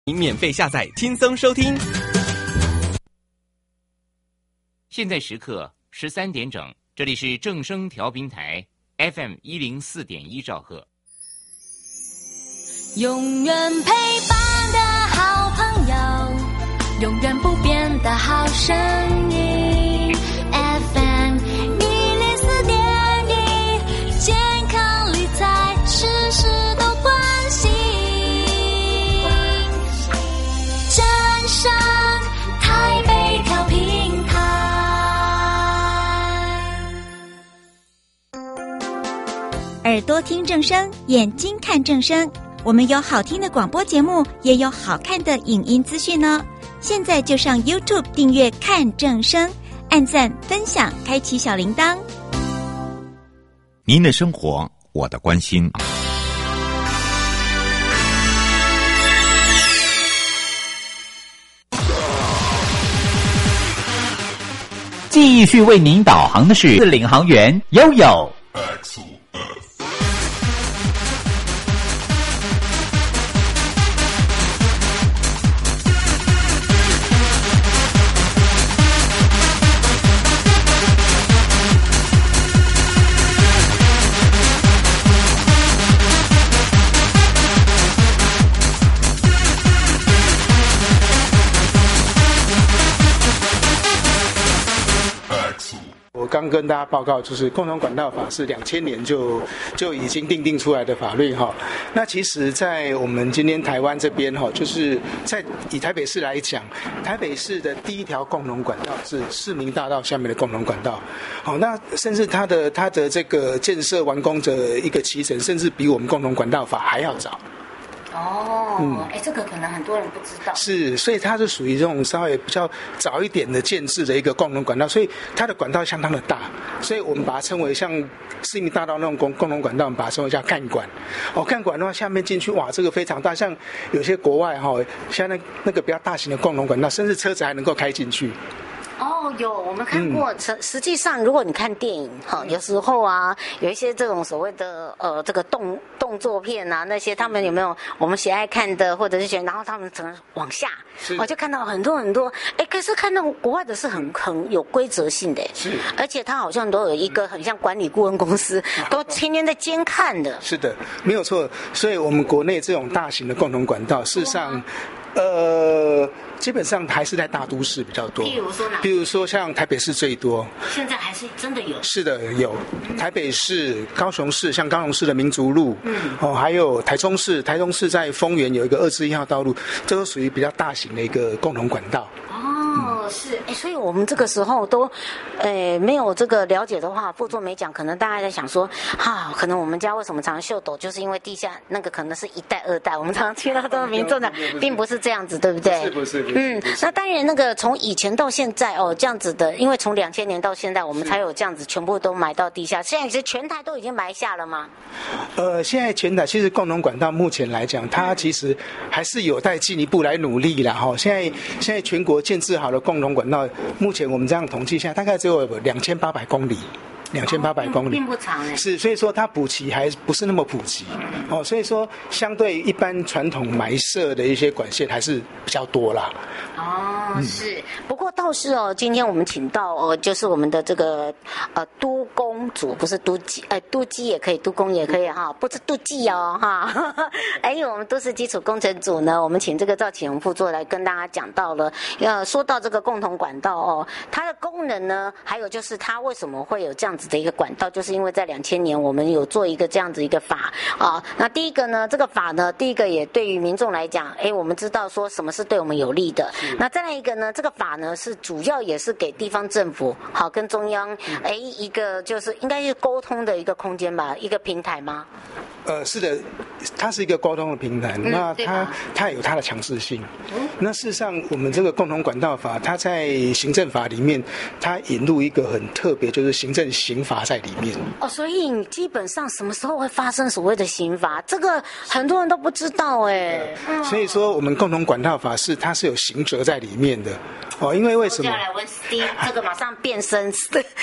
免费下载，轻松收听。 现在时刻13点整，这里是正声调频台 FM 104.1兆赫。 永远陪伴的好朋友，永远不变的好声音 FM 104.1，健康理财事事都关心，正声台北调频台。 耳朵听正声，眼睛看正声，我们有好听的广播节目，也有好看的影音资讯呢。现在就上 YouTube 订阅看正声，按赞分享，开启小铃铛。 您的生活，我的关心。 继续为您导航的是领航员悠悠。 刚跟大家报告，就是共同管道法是2000年就已经订定出来的法律哈。那其实，在我们今天台湾这边哈，就是以台北市来讲，台北市的第一条共同管道是市民大道下面的共同管道。好，那甚至它的这个建设完工的一个期程，甚至比我们共同管道法还要早。 这个可能很多人不知道。 是，所以它是属于这种稍微比较早一点的建制的一个共同管道，所以它的管道相当的大，所以我们把它称为像市民大道那种共同管道，我们把它称为叫干管。干管的话，下面进去哇，这个非常大，像有些国外像那个比较大型的共同管道，甚至车子还能够开进去。 有我们看过，实际上如果你看电影有时候啊，有一些这种所谓的这个动作片啊，那些他们有没有我们喜爱看的，或者是然后他们整个往下，就看到很多很多，可是看到国外的是很有规则性的，是，而且他好像都有一个很像管理顾问公司，都天天在监看的。是的， 没有错。所以我们国内这种大型的共同管道，事实上，基本上还是在大都市比较多。譬如说像台北市最多。 现在还是真的有。是的，有台北市、高雄市，像高雄市的民族路，还有台中市在丰原有一个2之1号道路，这都属于比较大型的一个共同管道。 是，所以我们这个时候都，没有这个了解的话，副座没讲，可能大家在想说，可能我们家为什么常常秀抖，就是因为地下那个可能是1代2代，我们常常听到这个民众的，并不是这样子，对不对？不是。那当然，那个从以前到现在这样子的，因为从2000年到现在，我们才有这样子全部都埋到地下。现在是全台都已经埋下了吗？ 现在全台其实共同管道目前来讲，它其实还是有待进一步来努力啦。现在全国建制好的共同管道，目前我们这样统计下，大概只有2800公里。2800公里， 并不长是，所以说它补齐还不是那么普及所以说相对一般传统埋设的一些管线还是比较多啦。 是，不过倒是今天我们请到就是我们的这个都工组，不是都基，都基也可以，都工也可以不是都基还有我们都市基础工程组呢，我们请这个赵启荣副座来跟大家讲到了，说到这个共同管道它的功能呢，还有就是它为什么会有这样子的一个管道，就是因为在2000年我们有做一个这样子一个法那第一个呢，这个法呢，第一个也对于民众来讲，我们知道说什么是对我们有利的。那再来一个呢，这个法呢是主要也是给地方政府跟中央一个就是应该是沟通的一个空间吧，一个平台吗？ 是的，它是一个沟通的平台，那它有它的强势性。那事实上，我们这个共同管道法，它在行政法里面，它引入一个很特别，就是行政刑罚在里面。 所以你基本上什么时候会发生所谓的刑罚，这个很多人都不知道所以说，我们共同管道法它是有刑责在里面的。 因为什么？ 接下来问 Steve， 这个马上变身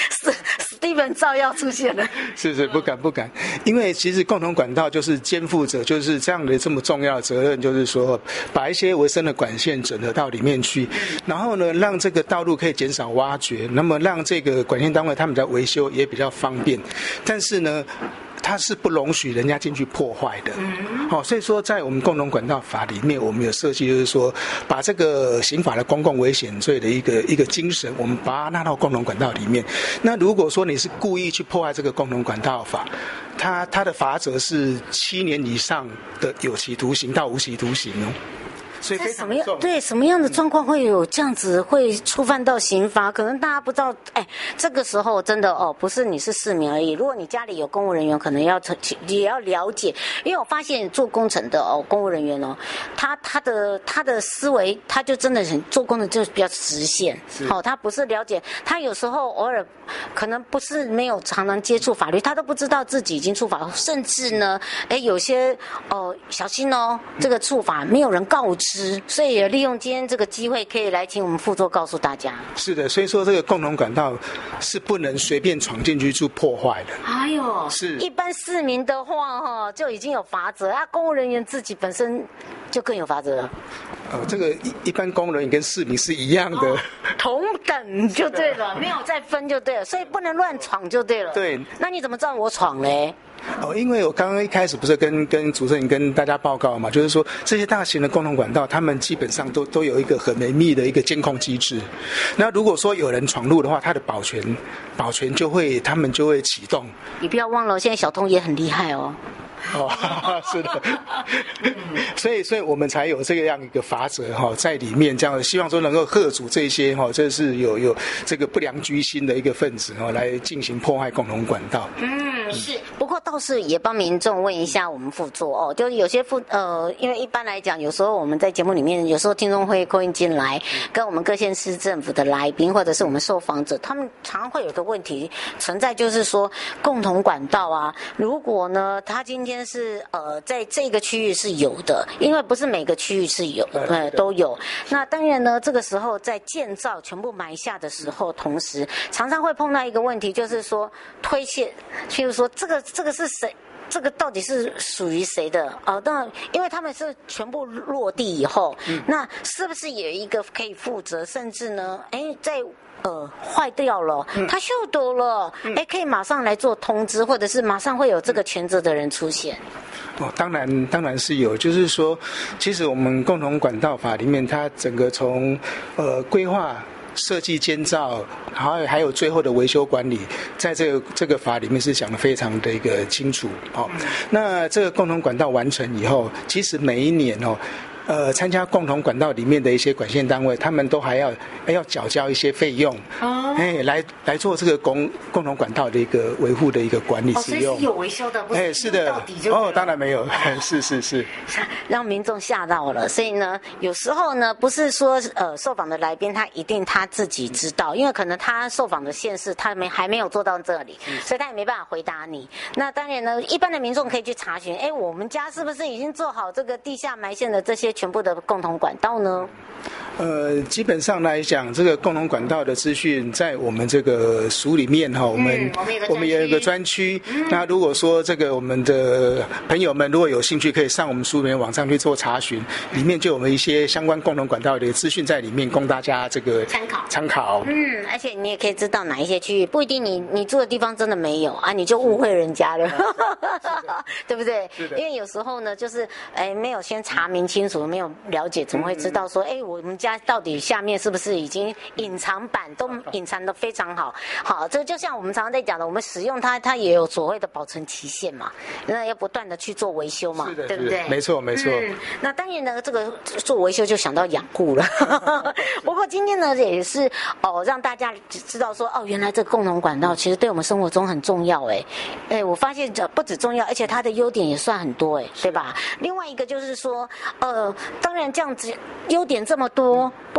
，Steven 照要出现了。 是不敢，因为其实共同管道就是肩负着就是这样的这么重要的责任，就是说把一些微生的管线整合到里面去，然后呢让这个道路可以减少挖掘，那么让这个管线单位他们在维修也比较方便，但是呢它是不容许人家进去破坏的。所以说在我们共同管道法里面，我们有设计就是说把这个刑法的公共危险罪的一个精神，我们把它纳到共同管道里面。那如果说你是故意去破坏这个共同管道法，它的罚则是7年以上的有期徒刑到无期徒刑哦。所以非常重。 对什么样的状况会有这样子会触犯到刑法？可能大家不知道。这个时候真的不是你是市民而已。如果你家里有公务人员，可能也要了解，因为我发现做工程的公务人员他的思维，他就真的很做工程就是比较直线。他不是了解，他有时候偶尔可能不是没有常常接触法律，他都不知道自己已经触法，甚至呢，有些小心这个触法没有人告知。所以也利用今天这个机会，可以来请我们副座告诉大家。 是的，所以说这个共同管道是不能随便闯进去做破坏的。 哎呦， 是一般市民的话就已经有罚则啊，公务人员自己本身就更有罚则了。 这个一般公务人员跟市民是一样的， 同等就对了，没有再分就对了，所以不能乱闯就对了。 对， 那你怎么知道我闯嘞？ 因为我刚刚一开始不是跟主持人跟大家报告嘛，就是说这些大型的共同管道，他们基本上都有一个很严密的一个监控机制。那如果说有人闯入的话，他的保全他们就会启动。 你不要忘了，现在小偷也很厉害哦。 是的，所以我们才有这样一个罚则在里面，这样希望说能够吓阻这些这是有这个不良居心的一个分子来进行破坏共同管道。 是。不过倒是也帮民众问一下我们副座就是有些因为一般来讲，有时候我们在节目里面，有时候听众会call in进来，跟我们各县市政府的来宾或者是我们受访者，他们常常会有个问题存在，就是说共同管道啊，如果呢他今天是在这个区域是有的，因为不是每个区域是有都有。那当然呢，这个时候在建造全部埋下的时候，同时常常会碰到一个问题，就是说推卸，譬如说这个是谁？这个到底是属于谁的？那因为他们是全部落地以后，那是不是有一个可以负责？甚至呢，在坏掉了，他锈堵了，可以马上来做通知，或者是马上会有这个全责的人出现。 当然是有，就是说，其实我们共同管道法里面，它整个从规划、设计、建造，还有最后的维修管理，在这个法里面是讲得非常的一个清楚。那这个共同管道完成以后，其实每一年参加共同管道里面的一些管线单位，他们都还要缴交一些费用，来做这个共同管道的一个维护的一个管理使用。 所以是有维修的，不是是的。当然没有，是， 让民众吓到了。所以呢，有时候呢，不是说受访的来宾他一定他自己知道，因为可能他受访的县市他还没有做到这里，所以他也没办法回答你。那当然呢，一般的民众可以去查询，我们家是不是已经做好这个地下埋线的这些全部的共同管道呢？ 基本上来讲，这个共同管道的资讯在我们这个署里面我们也有一个专区。那如果说这个我们的朋友们如果有兴趣，可以上我们署里面网上去做查询，里面就有我们一些相关共同管道的资讯在里面，供大家这个参考。 而且你也可以知道哪一些区域，不一定你住的地方真的没有啊，你就误会人家了，对不对？因为有时候呢，就是没有先查明清楚，没有了解，怎么会知道说我们家到底下面是不是已经隐藏版都隐藏得非常好？好，这就像我们常常在讲的，我们使用它也有所谓的保存期限嘛，那要不断的去做维修嘛，对不对？ 没错。 那当然呢，这个做维修就想到养护了。不过今天呢，也是让大家知道说原来这个共同管道其实对我们生活中很重要我发现不止重要，而且它的优点也算很多对吧？另外一个就是说当然这样子优点这么多，不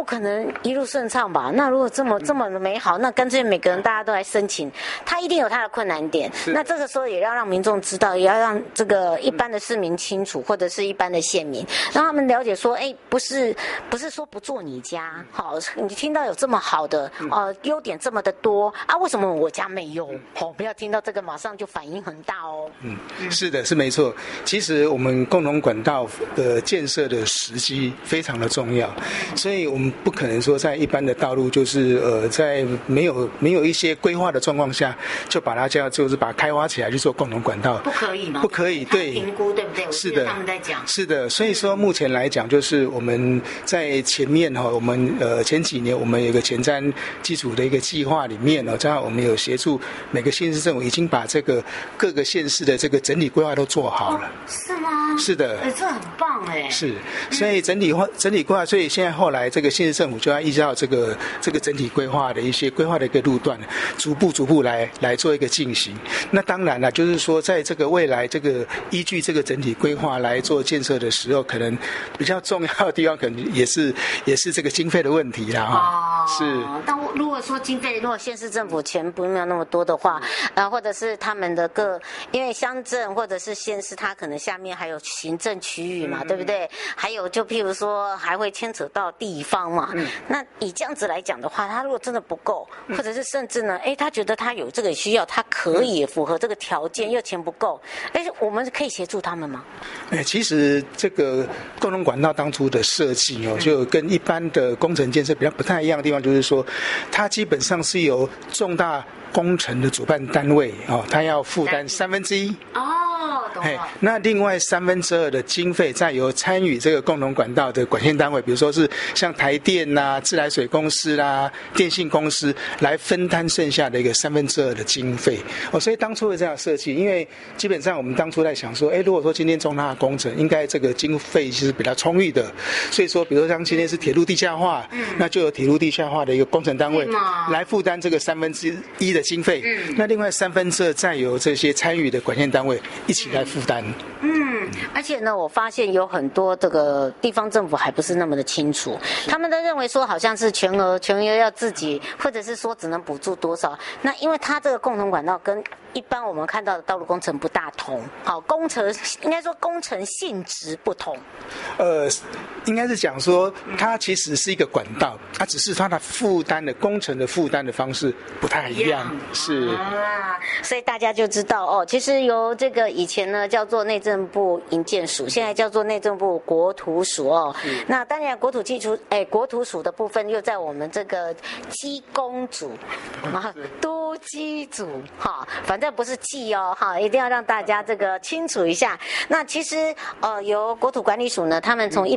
可能一路顺畅吧？那如果这么的美好，那干脆每个人大家都来申请，他一定有他的困难点。那这个时候也要让民众知道，也要让这个一般的市民清楚，或者是一般的县民，让他们了解说，不是说不做你家，好，你听到有这么好的优点这么的多啊，为什么我家没有？不要听到这个马上就反应很大哦。 是的，是没错。其实我们共同管道的建设的时机非常的重要，所以我们不可能说在一般的道路就是在没有一些规划的状况下，就把它就是把它开挖起来去做共同管道， 不可以吗？ 不可以，对， 评估对不对？ 是的， 他们在讲。 是的，所以说目前来讲，就是我们在前面我们前几年我们有一个前瞻基础的一个计划里面这样我们有协助每个县市政府已经把这个各个县市的这个整体规划都做好了。 是吗？ 是的， 这很棒哎。 是，所以整体规划，所以现在后来这个县市政府就要依照这个整体规划的一些规划的一个路段，逐步来做一个进行。那当然了，就是说在这个未来这个依据这个整体规划来做建设的时候，可能比较重要的地方，可能也是这个经费的问题啦哈。是。 但如果说经费，如果县市政府钱没有那么多的话，或者是他们的因为乡镇或者是县市，它可能下面还有行政区域嘛，对不对？还有就譬如说还会牵扯到地方嘛。那以这样子来讲的话，他如果真的不够，或者是甚至呢，他觉得他有这个需要，他可以符合这个条件，又钱不够，我们可以协助他们吗？ 其实这个共同管道当初的设计就跟一般的工程建设比较不太一样的地方，就是说它基本上是由重大工程的主办单位它要负担1/3。 懂了。 那另外2/3的经费再由参与这个共同管道的管线单位，比如说是像台电啦、自来水公司啦、电信公司来分担剩下的一个2/3的经费。所以当初的这样设计，因为基本上我们当初在想说，如果说今天重大工程，应该这个经费其实比较充裕的，所以说比如说像今天是铁路地下化，那就有铁路地下化的一个工程单位来负担这个1/3的经费。那另外2/3再由这些参与的管线单位一起来负担。 而且呢，我发现有很多这个地方政府还不是那么的清楚，他们都认为说好像是全额要自己，或者是说只能补助多少。那因为它这个共同管道跟一般我们看到的道路工程不大同，应该说工程性质不同。 应该是讲说它其实是一个管道，它只是它的负担的工程的负担的方式不太一样。是所以大家就知道其实由这个以前呢叫做内政部营建署，现在叫做内政部国土署那当然国土署的部分又在我们这个机工组都机组反正不是技一定要让大家这个清楚一下。那其实由国土管理署呢，他们从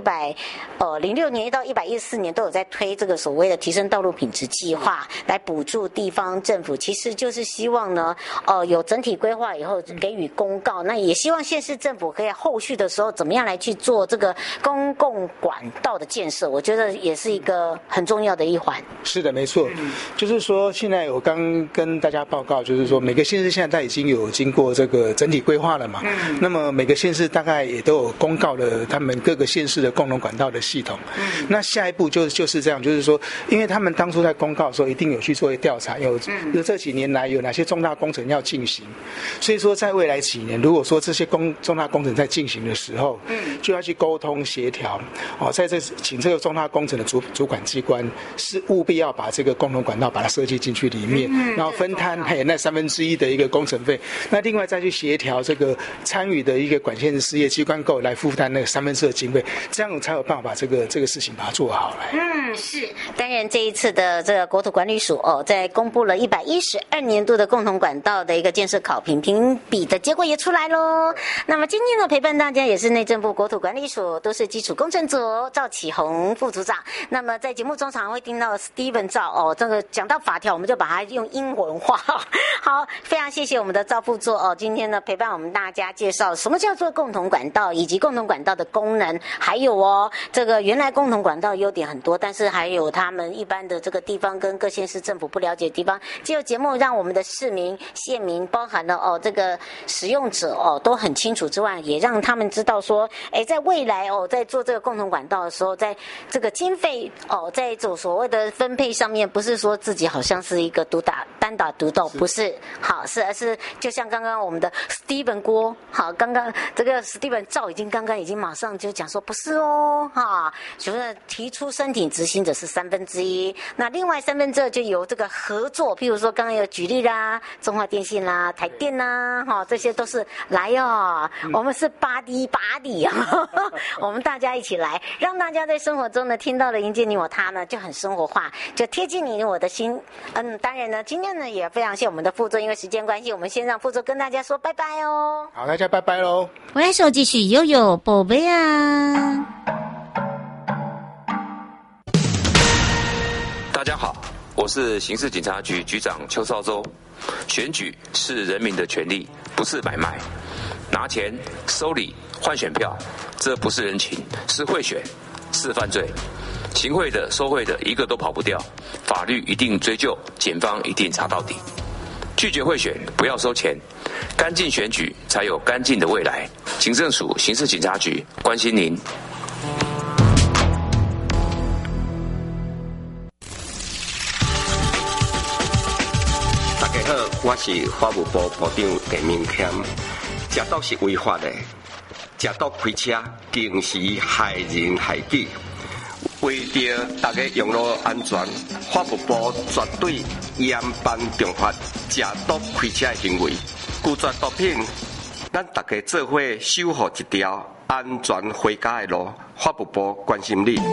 106年到114年都有在推这个所谓的提升道路品质计划，来补助地方政府，其实就是希望呢有整体规划以后给予公告，那也希望县市政府可以后续的时候怎么样来去做这个公共管道的建设，我觉得也是一个很重要的一环。 是的，没错。就是说现在我刚跟大家报告，就是说每个县市现在已经有经过这个整体规划了嘛，那么每个县市大概也都有公告了他们各个县市的共同管道的系统。那下一步就是这样，就是说因为他们当初在公告的时候一定有去做调查，有这几年来有哪些重大工程要进行，所以说在未来几年如果说这些重大工程在进行的时候，就要去沟通协调在请这个重大工程的主管机关是务必要把这个共同管道把它设计进去里面，然后分摊还有那1/3的一个工程费，那另外再去协调这个参与的一个管线事业机关构来负担那个1/3的经费，这样才有办法把这个事情把它做好来。 是。当然这一次的这个国土管理署在公布了112年度的共同管道的一个建设考评评比的结果也出来咯。那么今天呢陪伴大家也是内政部国土管理署都市基础工程组赵启宏副组长。那么在节目中常会听到 Steven 赵这个讲到法条我们就把它用英文化。好，非常谢谢我们的赵副座今天呢陪伴我们大家介绍什么叫做共同管道，以及共同管道的功能，还有这个原来共同管道优点很多，但是还有他们一般的这个地方跟各县市政府不了解的地方，藉由节目让我们的市民县民包含了这个使用者都很清楚之外，也让他们知道说，在未来在做这个共同管道的时候，在这个经费在走所谓的分配上面，不是说自己好像是一个单打独斗，不是，好，而是就像刚刚我们的 Steven 郭，好，刚刚这个 Steven 赵刚刚已经马上就讲说不是哦，哈，就是提出申请执行者是1/3，那另外2/3就由这个合作，譬如说刚刚有举例啦，中华电信啦、台电啦，哈，这些都是来哦，我们是body 啊，我们大家一起来，让大家在生活中呢听到的迎接你我他呢就很生活化，就贴近你我的心。当然呢，今天呢也非常谢我们的副座，因为时间关系，我们先让副座跟大家说拜拜哦。 好，大家拜拜喽。 回来时候继续悠悠宝贝啊。 大家好，我是刑事警察局局长邱少洲。选举是人民的权利，不是买卖。拿钱收礼换选票，这不是人情，是贿选，是犯罪。行贿的、收贿的，一个都跑不掉，法律一定追究，检方一定查到底。拒绝贿选，不要收钱，干净选举才有干净的未来。警政署刑事警察局关心您。 大家好，我是法务部部长陈明谦。食毒是违法的，食毒开车更是害人害己。为着大家用路安全，法务部绝对严办重罚食毒开车的行为。拒绝毒品，咱大家做伙守护一条安全回家的路。法务部关心你。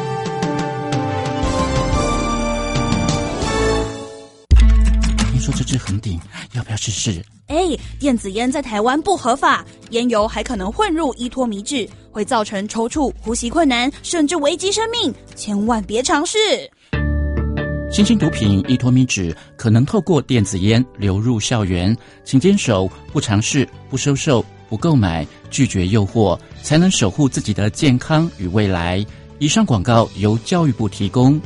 听说这支横顶，要不要试试？ 电子烟在台湾不合法，烟油还可能混入依托米脂，会造成抽搐、呼吸困难，甚至危及生命，千万别尝试。 新型毒品依托米脂可能透过电子烟流入校园，请坚守不尝试、不收受、不购买、拒绝诱惑，才能守护自己的健康与未来。以上广告由教育部提供。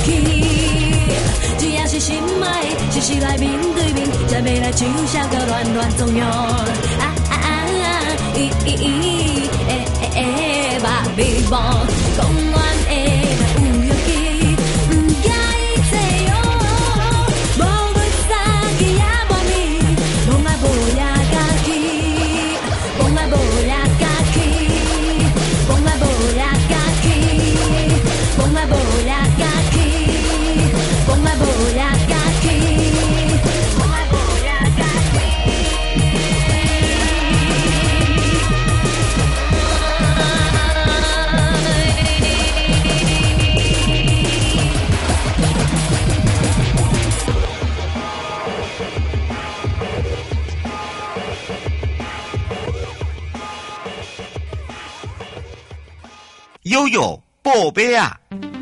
去。只要是心爱，时时来面对面，才要来唱啥个乱乱作样。把美梦讲完的有勇气，不惊伊这样。无论啥去也无味，梦啊无也家己，梦啊无也家己，梦啊无也家己，梦啊无也家己，梦啊无也家己，梦啊无也家己。 悠悠宝贝啊！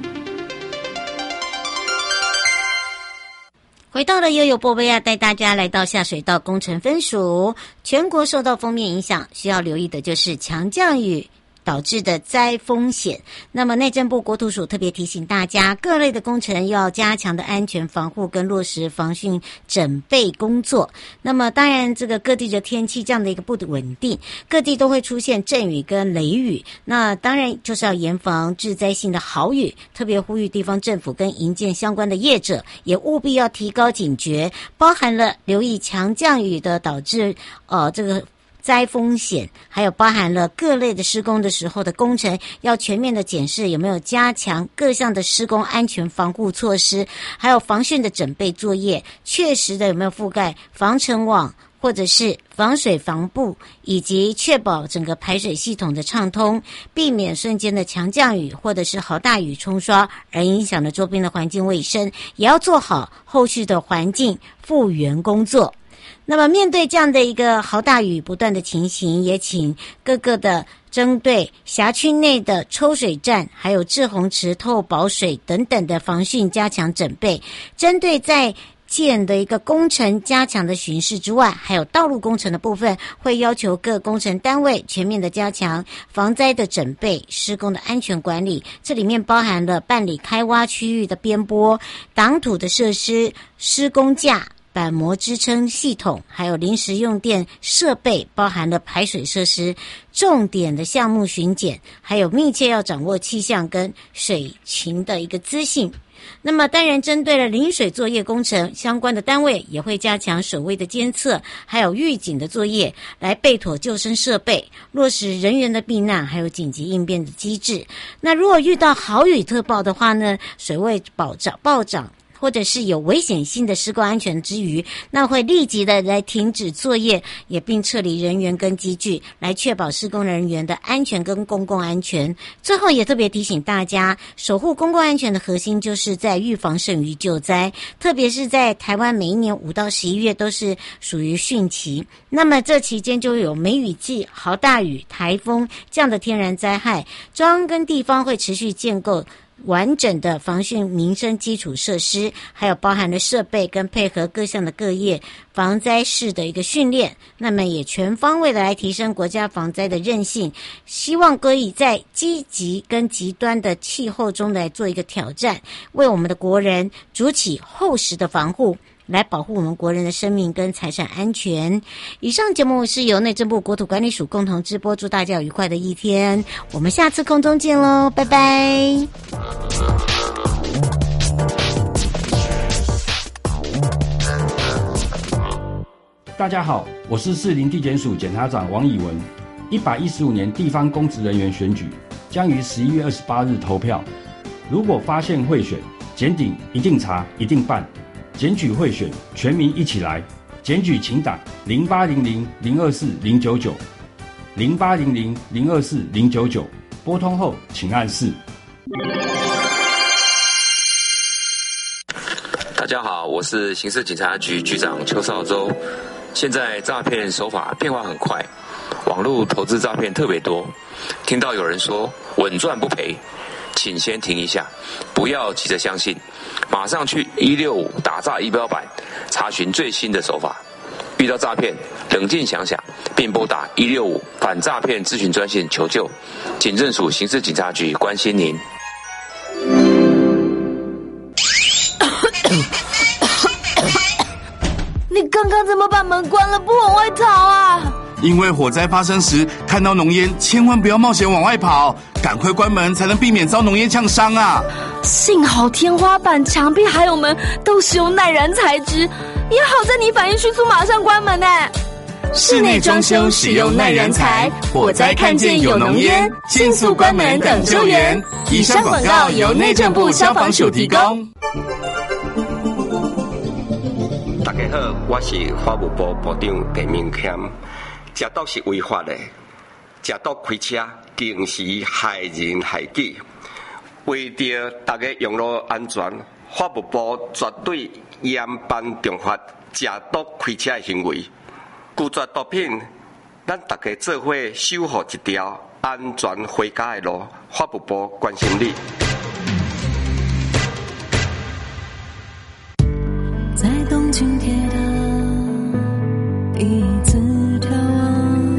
回到了悠悠波贝亚，带大家来到下水道工程分署。全国受到锋面影响，需要留意的就是强降雨导致的灾风险。那么内政部国土署特别提醒大家，各类的工程要加强的安全防护跟落实防汛整备工作。那么当然这个各地的天气这样的一个不稳定，各地都会出现阵雨跟雷雨，那当然就是要严防致灾性的豪雨，特别呼吁地方政府跟营建相关的业者也务必要提高警觉，包含了留意强降雨的导致这个灾风险，还有包含了各类的施工的时候的工程要全面的检视有没有加强各项的施工安全防护措施，还有防汛的准备作业确实的有没有覆盖防尘网或者是防水防布，以及确保整个排水系统的畅通，避免瞬间的强降雨或者是豪大雨冲刷而影响了周边的环境卫生，也要做好后续的环境复原工作。那么面对这样的一个豪大雨不断的情形，也请各个的针对辖区内的抽水站还有滞洪池透保水等等的防汛加强准备，针对在建的一个工程加强的巡视之外，还有道路工程的部分，会要求各工程单位全面的加强防灾的准备、施工的安全管理。这里面包含了办理开挖区域的边坡、挡土的设施、施工架、板模支撑系统，还有临时用电设备，包含了排水设施、重点的项目巡检，还有密切要掌握气象跟水情的一个资讯。那么当然针对了临水作业工程，相关的单位也会加强水位的监测，还有预警的作业，来备妥救生设备，落实人员的避难还有紧急应变的机制。那如果遇到豪雨特报的话呢，水位暴涨或者是有危险性的施工安全之余，那会立即的来停止作业，也并撤离人员跟机具，来确保施工人员的安全跟公共安全。最后也特别提醒大家，守护公共安全的核心就是在预防胜于救灾，特别是在台湾每一年5到11月都是属于汛期，那么这期间就有梅雨季、豪大雨、台风这样的天然灾害，中央跟地方会持续建构完整的防汛民生基础设施，还有包含了设备跟配合各项的各业防灾式的一个训练，那么也全方位的来提升国家防灾的韧性，希望可以在积极跟极端的气候中来做一个挑战，为我们的国人筑起厚实的防护，来保护我们国人的生命跟财产安全。以上节目是由内政部国土管理署共同直播，祝大家有愉快的一天，我们下次空中见咯，拜拜。 大家好，我是士林地检署检察长王以文。115年地方公职人员选举将于11月28日投票，如果发现贿选，检警一定查一定办，检举贿选，全民一起来。检举请打0800-024-099 0800-024-099，拨通后请按4。 大家好，我是刑事警察局局长邱少洲。现在诈骗手法变化很快，网络投资诈骗特别多。听到有人说稳赚不赔，请先停一下，不要急着相信，马上去165打诈仪表板查询最新的手法。遇到诈骗，冷静想想，并拨打165反诈骗咨询专线求救。警政署刑事警察局关心您。 你刚刚怎么把门关了，不往外逃啊？ 因为火灾发生时看到浓烟，千万不要冒险往外跑，赶快关门才能避免遭浓烟呛伤啊！ 幸好天花板、墙壁还有门都是用耐燃材质，也好在你反应迅速，马上关门呢。 室内装修使用耐燃材，火灾看见有浓烟，迅速关门等救援。以上广告由内政部消防署提供。 大家好，我是法务部部长陈明谦。食毒是违法的，食毒开车更是害人害己。为着大家用路安全，法务部绝对严办重罚食毒开车的行为。拒绝毒品，咱大家做伙守护一条安全回家的路。法务部关心你。 在东京铁塔第一次眺望，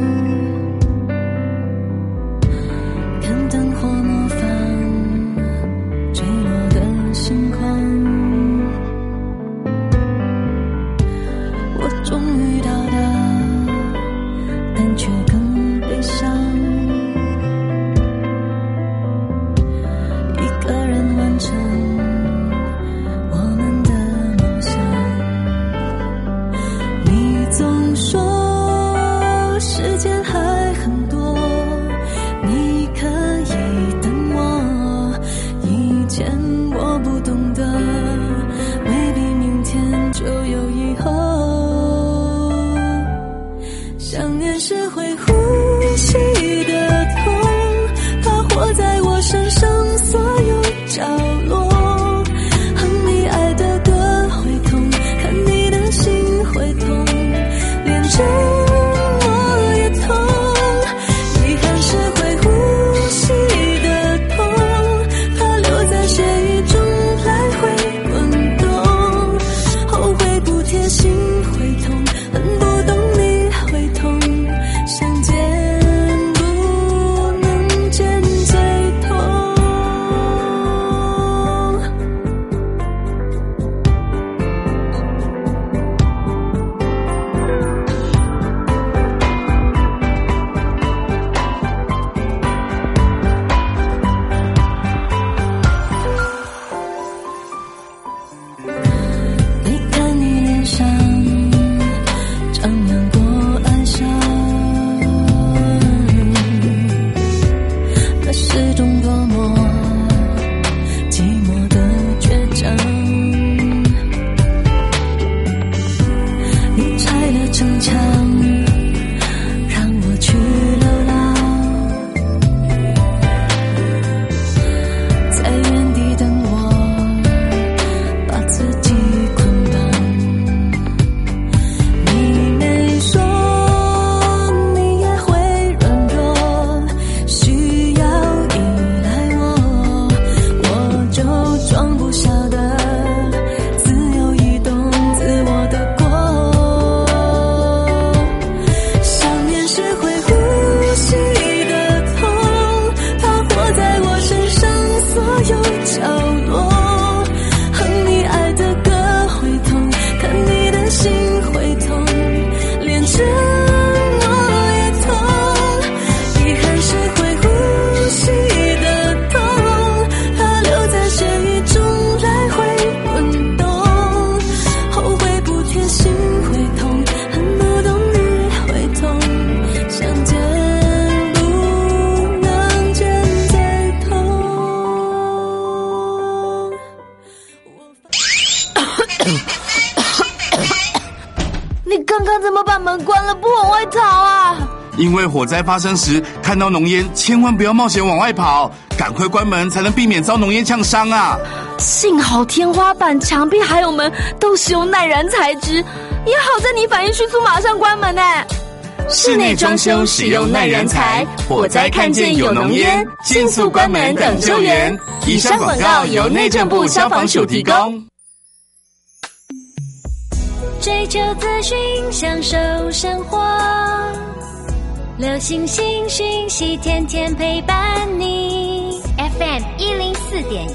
看灯火模仿坠落的星光，我终于到达，但却更悲伤，一个人完成我们的梦想。你总说时间还很多，你可以等我，以前我不懂得，未必明天就有以后。想念是会呼吸的痛，它活在我身上所有角落，哼你爱的歌会痛，看你的心会痛，连着我也痛。遗憾是会呼吸的痛，它留在血液中来回滚动，后悔不贴心会痛，恨不懂你会痛，相见不能见最痛。你看你脸上张扬过哀伤，那是种多么寂寞的倔强。你拆了城墙，让我去流浪，在原地等我，把自己捆绑。你没说你也会软弱，需要依赖我，我就装不晓得，自由移动自我的过。想念是会呼吸的痛，它活在我身上所有角落，哼你爱的歌会痛，看你的心会痛，连着我也痛。遗憾是会呼吸的痛，它留在血液中来回滚动，后悔不贴心会痛，恨不懂你会痛，相见不能见最痛。 你刚刚怎么把门关了，不往外逃啊？ 因为火灾发生时看到浓烟，千万不要冒险往外跑，赶快关门才能避免遭浓烟呛伤啊！ 幸好天花板、墙壁还有门都是用耐燃材质，也好在你反应迅速，马上关门呢。 室内装修使用耐燃材，火灾看见有浓烟，迅速关门等救援。以上广告由内政部消防署提供。 追求资讯，享受生活，流行新讯息，天天陪伴你。FM 104.1